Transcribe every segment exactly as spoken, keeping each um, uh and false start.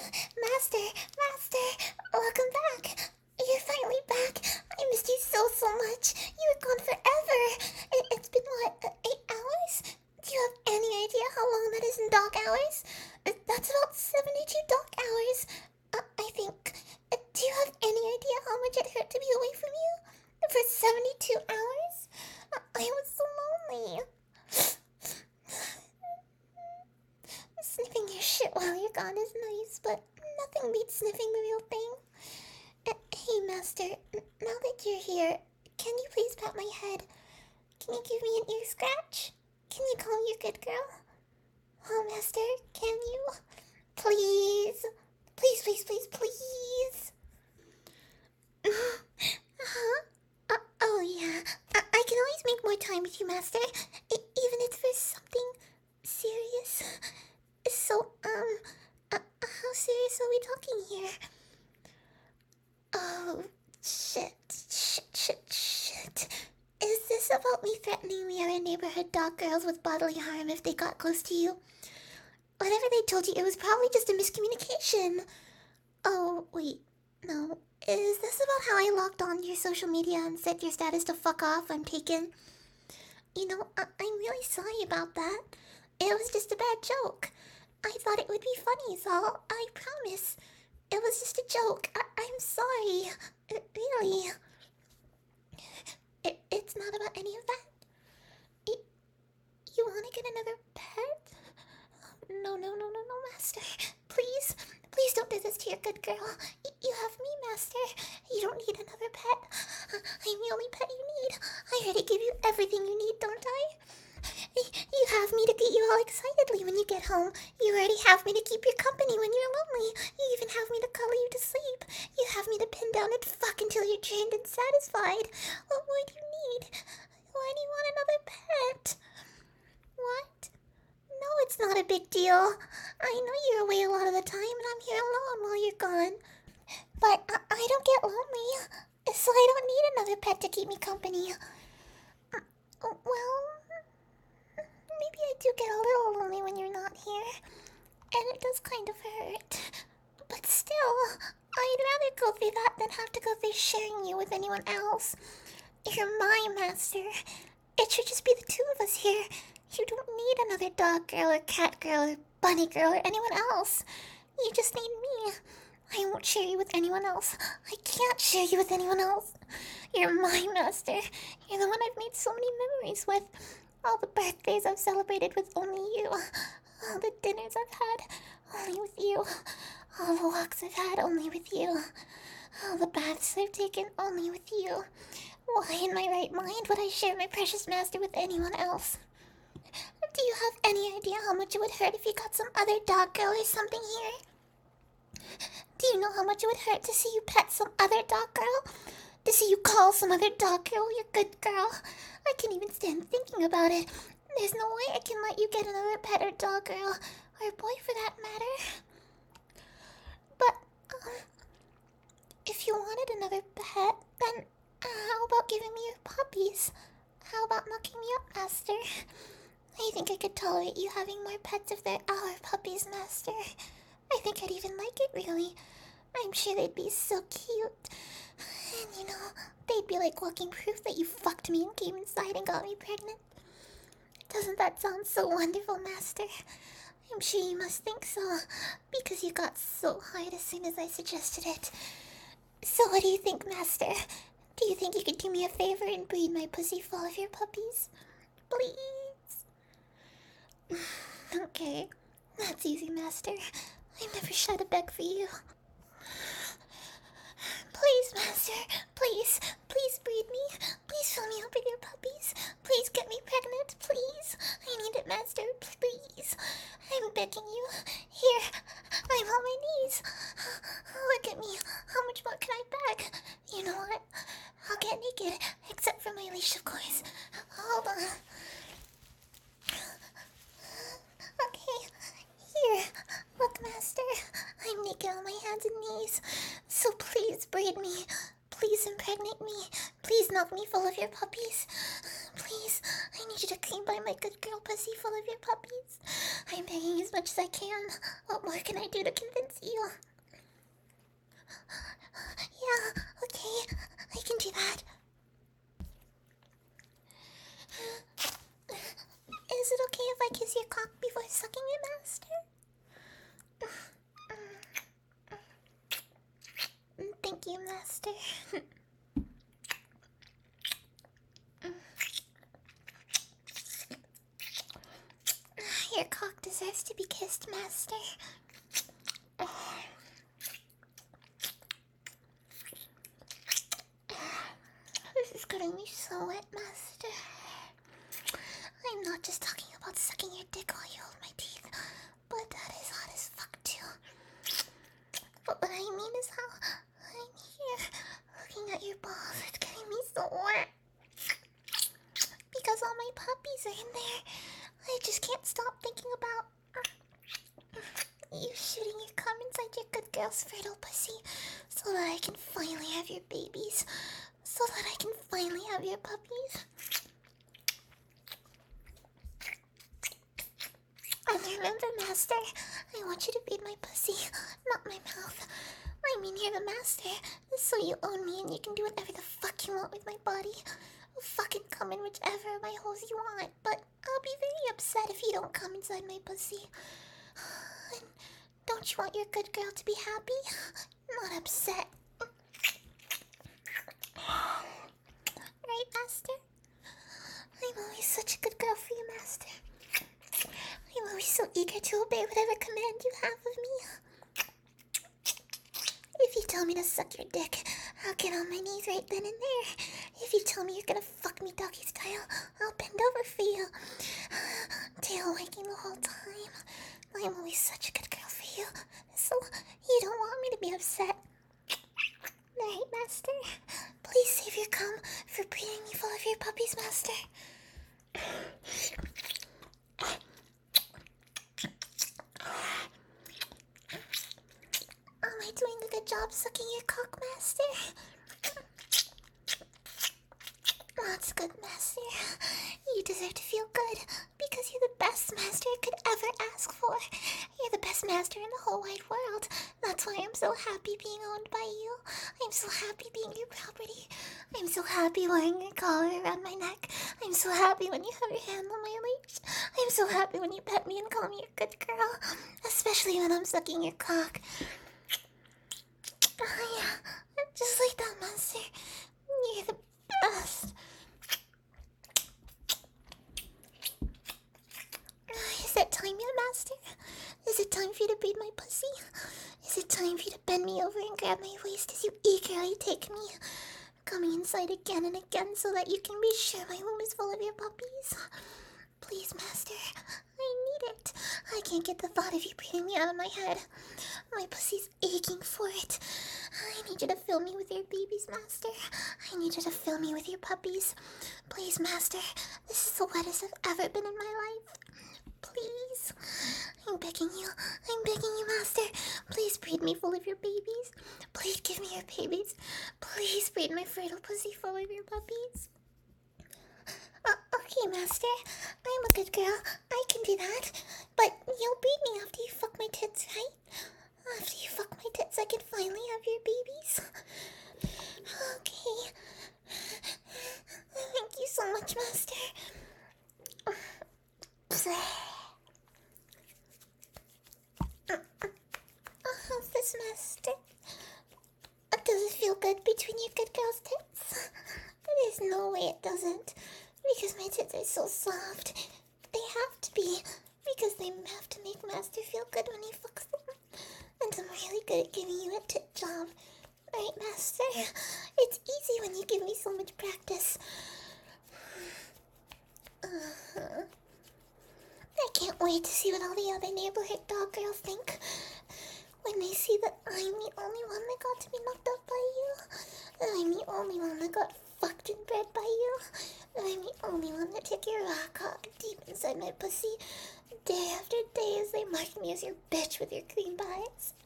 Master, Master, welcome back. You're finally back. I missed you so, so much. You were gone forever. It, it's been, what, uh, eight hours? Do you have any idea how long that is in dog hours? Uh, That's about seventy-two dog hours. Uh, I think. Uh, do you have any idea how much it hurt to be away from you? For seventy-two hours? Uh, I was so lonely. Sniffing your shit while you're gone is nice, but nothing beats sniffing the real thing. Uh, hey, Master, n- now that you're here, can you please pat my head? Can you give me an ear scratch? Can you call me a good girl? Oh, Master, can you? Please? Please, please, please, please. uh-huh. Uh, oh, yeah. I-, I can always make more time with you, Master, I- even if there's something serious. So, um, uh, how serious are we talking here? Oh, shit, shit, shit, shit. Is this about me threatening the other neighborhood dog girls with bodily harm if they got close to you? Whatever they told you, it was probably just a miscommunication. Oh, wait, no. Is this about how I logged on to your social media and set your status to fuck off? I'm taken. You know, I- I'm really sorry about that. It was just a bad joke. I thought it would be funny, so I promise. It was just a joke. I- I'm sorry. Uh, really. It- it's not about any of that. Y- you want to get another pet? No, no, no, no, no, Master. Please, please don't do this to your good girl. Y- you have me, Master. You don't need another pet. Uh, I'm the only pet you need. I already give you everything you need, don't I? Y- You have me to get you all excitedly when you get home. You already have me to keep your company when you're lonely. You even have me to cuddle you to sleep. You have me to pin down and fuck until you're drained and satisfied. What more do you need? Why do you want another pet? What? No, it's not a big deal. I know you're away a lot of the time, and I'm here alone while you're gone. But I, I don't get lonely, so I don't need another pet to keep me company. Uh, Well, maybe I do get a little lonely when you're not here, and it does kind of hurt. But still, I'd rather go through that than have to go through sharing you with anyone else. You're my master. It should just be the two of us here. You don't need another dog girl or cat girl or bunny girl or anyone else. You just need me. I won't share you with anyone else. I can't share you with anyone else. You're my master. You're the one I've made so many memories with. All the birthdays I've celebrated with only you. All the dinners I've had only with you. All the walks I've had only with you. All the baths I've taken only with you. Why in my right mind would I share my precious master with anyone else? Do you have any idea how much it would hurt if you got some other dog girl or something here? Do you know how much it would hurt to see you pet some other dog girl? To see you call some other dog girl your good girl? I can't even stand thinking about it. There's no way I can let you get another pet or dog girl, or boy for that matter. But, um, if you wanted another pet, then uh, how about giving me your puppies? How about knocking me up, Master? I think I could tolerate you having more pets if they're our puppies, Master. I think I'd even like it, really. I'm sure they'd be so cute. And you know, they'd be like walking proof that you fucked me and came inside and got me pregnant. Doesn't that sound so wonderful, Master? I'm sure you must think so, because you got so hard as soon as I suggested it. So what do you think, Master? Do you think you could do me a favor and breed my pussy full of your puppies? Please? Okay, that's easy, Master. I'm never shy to beg for you. Please, Master, please, please breed me. Please fill me up with your puppies. Please get me pregnant, please. I need it, Master, please. I'm begging you. Here, I'm on my knees. Look at me. How much more can I beg? You know what? I'll get naked, except for my leash, of course. Hold on. Okay, here. Look, Master. I'm naked on my hands and knees. So please breed me. Please impregnate me. Please knock me full of your puppies. Please, I need you to clean by my good girl pussy full of your puppies. I'm begging as much as I can. What more can I do to convince you? Yeah, okay, I can do that. Is it okay if I kiss your cock before sucking it, Master? Thank you, Master. Your cock deserves to be kissed, Master. This is getting me so wet, Master. I'm not just talking about sucking your dick while you hold my teeth, but that is hot as fuck too. But what I mean is how I'm here looking at your balls. It's getting me so wet. Because all my puppies are in there. I just can't stop thinking about you shooting your cum inside your good girl's fertile pussy so that I can finally have your babies. So that I can finally have your puppies. And remember, Master, I want you to feed my pussy, not my mouth. I mean, you're the master, so you own me and you can do whatever the fuck you want with my body. Fucking come in whichever of my holes you want, but I'll be very upset if you don't come inside my pussy. And don't you want your good girl to be happy? Not upset. Right, Master? I'm always such a good girl for you, Master. I'm always so eager to obey whatever command you have of me. If you tell me to suck your dick, I'll get on my knees right then and there. If you tell me you're gonna fuck me doggy style, I'll bend over for you. Tail wagging the whole time. I'm always such a good girl for you, so you don't want me to be upset. Right, Master? Please save your cum for breeding me full of your puppies, Master. Am I doing a good job sucking your cock, Master? That's good, Master. You deserve to feel good, because you're the best master I could ever ask for. You're the best master in the whole wide world. That's why I'm so happy being owned by you. I'm so happy being your property. I'm so happy wearing your collar around my neck. I'm so happy when you have your hand on my leash. I'm so happy when you pet me and call me a good girl, especially when I'm sucking your cock. Oh yeah, just like that, Master. You're the best. Is it time yet, Master? Is it time for you to breed my pussy? Is it time for you to bend me over and grab my waist as you eagerly take me, coming inside again and again so that you can be sure my womb is full of your puppies? Please, Master, I need it. I can't get the thought of you breathing me out of my head. My pussy's aching for it. I need you to fill me with your babies, Master. I need you to fill me with your puppies. Please, Master, this is the wettest I've ever been in my life. Please. I'm begging you. I'm begging you, Master. Please breed me full of your babies. Please give me your babies. Please breed my fertile pussy full of your puppies. Uh, okay, Master. I'm a good girl. I can do that. But you'll breed me after you fuck my tits, right? After you fuck my tits, I can finally have your babies. Okay. Thank you so much, Master. How's this, Master? Does it feel good between your good girl's tits? There's no way it doesn't. Because my tits are so soft. They have to be. Because they have to make Master feel good when he fucks them. And I'm really good at giving you a tit job. Right, Master? It's easy when you give me so much practice. Uh-huh. I can't wait to see what all the other neighborhood dog girls think when they see that I'm the only one that got to be knocked up by you. That I'm the only one that got fucked and bred by you. That I'm the only one that took your rock cock deep inside my pussy day after day as they mark me as your bitch with your clean bites.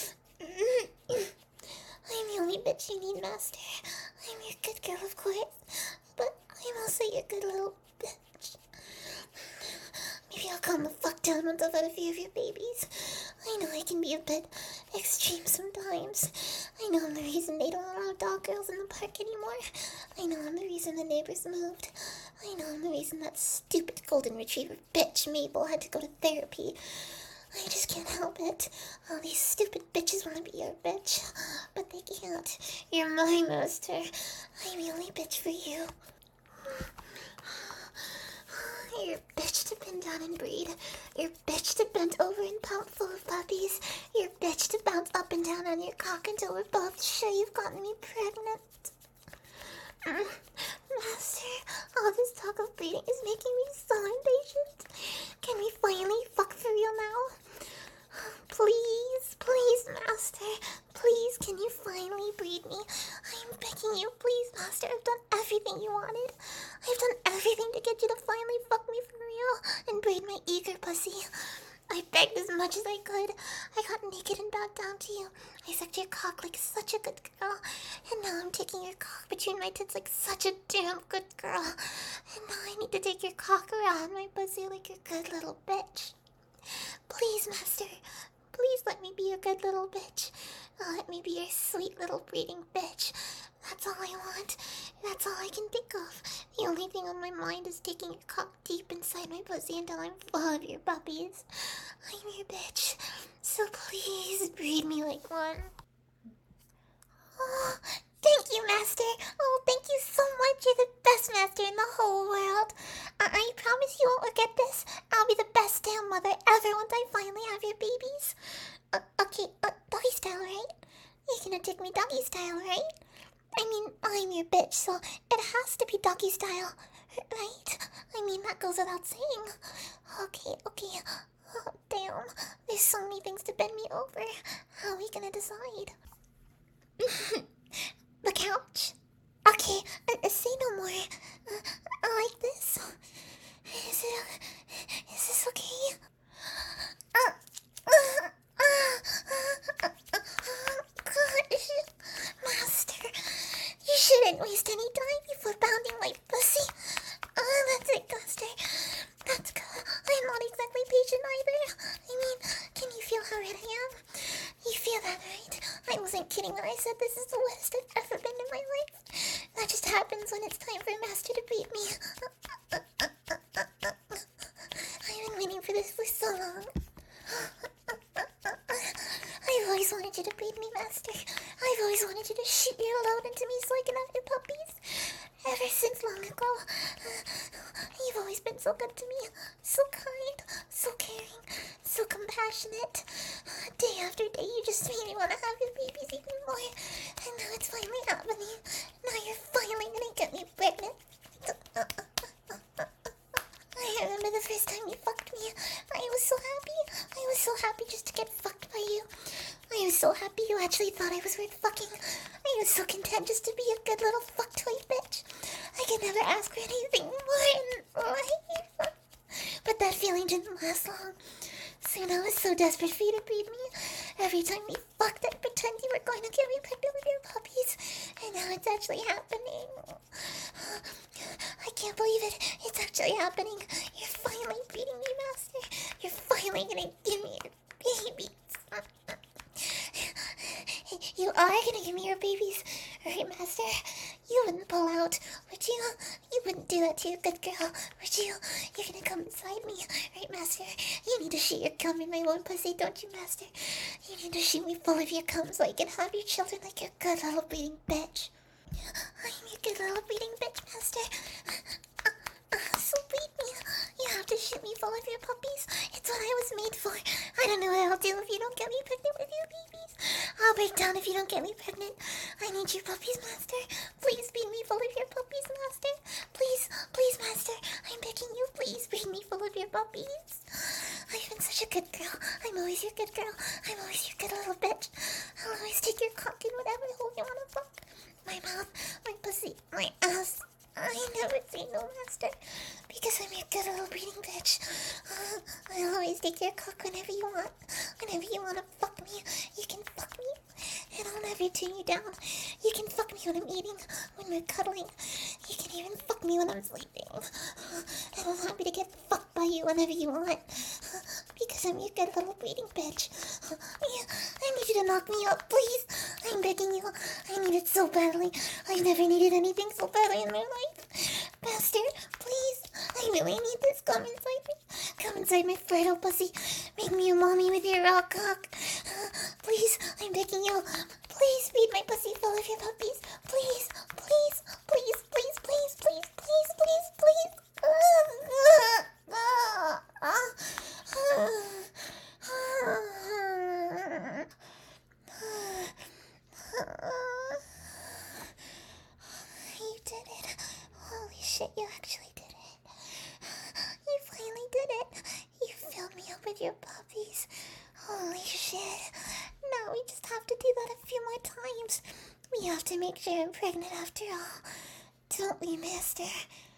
I'm the only bitch you need, Master. I'm your good girl, of course. But I'm also your good little bitch. Maybe I'll calm the fuck down once I've had a few of your babies. I know I can be a bit extreme sometimes. I know I'm the reason they don't allow dog girls in the park anymore. I know I'm the reason the neighbors moved. I know I'm the reason that stupid golden retriever bitch Mabel had to go to therapy. I just can't help it. All these stupid bitches want to be your bitch, but they can't. You're my master. I'm the only bitch for you. You're a bitch to pin down and breed. You're a bitch to bend over and pout full of puppies. You're a bitch to bounce up and down on your cock until we're both sure you've gotten me pregnant. Mm. Master, all this talk of breeding is making me so impatient. Can we finally fuck for real now? Please, please, Master. Please, can you finally breed me? I'm begging you, please, Master. I've done everything you wanted. I've done everything to get you to finally fuck me for real and breed my eager pussy. I begged as much as I could. I got naked and bowed down to you. I sucked your cock like such a good girl. And now I'm taking your cock between my tits like such a damn good girl. And now I need to take your cock around my pussy like a good little bitch. Please, Master. Please let me be a good little bitch. Let me be your sweet little breeding bitch. That's all I want. That's all I can think of. The only thing on my mind is taking your cock deep inside my pussy until I'm full of your puppies. I'm your bitch. So please breed me like one. Oh, thank you, Master. Oh, thank you so much. You're the best master in the whole world. I, I promise you won't regret this. I'll be the best damn mother ever once I finally have your babies. Uh, okay, uh, doggy style, right? You're gonna take me doggy style, right? I mean, I'm your bitch, so it has to be doggy style, right? I mean, that goes without saying. Okay, okay. Oh, damn. There's so many things to bend me over. How are we gonna decide? The couch? Okay, uh, say no more. Uh, I like this. Is it, uh, is this okay? Uh, uh, uh, uh, uh, gosh, Master, you shouldn't waste any time before pounding my pussy. Uh, that's it, Guster. That's good. I'm not exactly patient either. I mean, can you feel how red I am? You feel that, right? I wasn't kidding when I said this is the worst I've ever been in my life. That just happens when it's time for Master to beat me. I've been waiting for this for so long. I've always wanted you to beat me, Master. I've always wanted you to shoot your load into me so I can have your puppies. Ever since long ago. You've always been so good to me. So kind, so caring, so compassionate. Day after day, you just made me want to have your babies even more. And now it's finally happening. Now you're finally gonna get me pregnant. I remember the first time you fucked me. I was so happy. I was so happy just to get fucked by you. I was so happy you actually thought I was worth fucking. I was so content just to be a good little fuck toy bitch. I could never ask for anything more in life. But that feeling didn't last long. Soon I was so desperate for you to breed me. Every time we fucked, I'd pretend you were going to get me pregnant with your puppies. And now it's actually happening. I can't believe it. It's actually happening. You're finally beating me, Master. You're finally gonna give me your babies. You are gonna give me your babies, right, Master? You wouldn't pull out, would you? You wouldn't do that to your good girl, would you? You're gonna come beside me, right, Master? You need to shoot your cum in my own pussy, don't you, Master? You need to shoot me full of your cum so I can have your children like your good little bleeding bitch. I'm your good little bleeding bitch, Master. Uh, uh, so beat me. You have to shoot me full of your puppies. It's what I was made for. I don't know what I'll do if you don't get me pregnant with your babies. I'll break down if you don't get me pregnant. I need your puppies, Master. Please beat me full of your puppies, Master. Please, please, Master. I'm begging you, please beat me full of your puppies. I've been such a good girl. I'm always your good girl. I'm always your good little bitch. I'll always take your cock in whatever hole you want to fuck. My mouth, my pussy, my ass. I never say no, Master, because I'm your good little breeding bitch. Uh, I'll always take your cock whenever you want. Whenever you want to fuck me, you can fuck me. And I'll never turn you down. You can fuck me when I'm eating, when we're cuddling. You can even fuck me when I'm sleeping. Uh, and I'm happy to get fucked by you whenever you want. Because I'm your good little breeding bitch. Yeah, I need you to knock me up, please. I'm begging you. I need it so badly. I never needed anything so badly in my life. Bastard, please. I really need this. Come inside me. Come inside my fertile pussy. Make me a mommy with your raw cock. Please, I'm begging you. Please feed my pussy full of your puppies. Please, please, please, please, please, please, please, please, please. You did it. Holy shit, you actually did it. You finally did it. You filled me up with your puppies. Holy shit. Now we just have to do that a few more times. We have to make sure I'm pregnant after all. Don't we, Master?